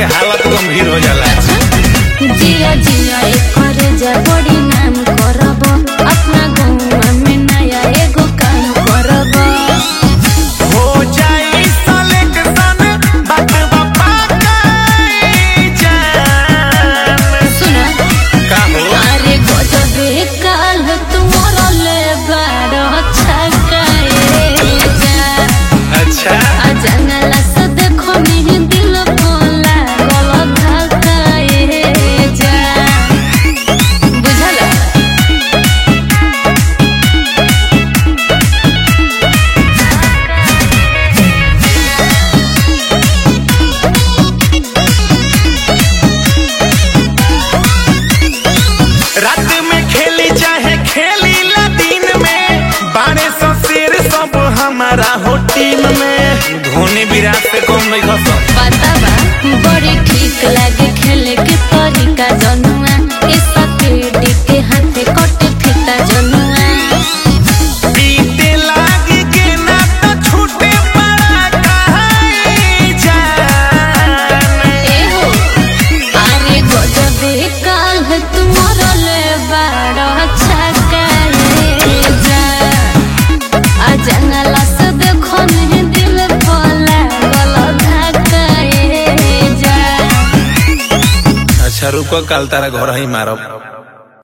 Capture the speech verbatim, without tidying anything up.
के हालत गंभीर हो जाला। जिया जिया कर जा बड़ी नाम करब, अपना गाँव में नया एगो काम करब। हो जाई सिलेक्शन बात बापा काई जान। सुना का हो? अरे गजबे काल तुम्हारा ले बारो छकाए जा। अच्छा जंगला से देखो नहीं दिल बोला गलत धकाए जा। बुझला रात में खेली चाहे खेली ला दिन में, बारे सौ शेर सब हमारा हो टीम में। धोनी विराट से कम नहीं खसम। पता बा बड़ी ठीक लागे खेले के तरीका जनुआ, ऐसा पेड़ी के हाथे कटे फीता जनुआ। पीते लागी के ना तो छूटे पड़ा काई जान। ए हो अरे गजबे काल तुम्हारा ले बारो छकाए जा। आ जंगला से देखो नहीं दिल बोला गलत धकाए जा। अच्छा रुको, कल तारा घर ही मारब।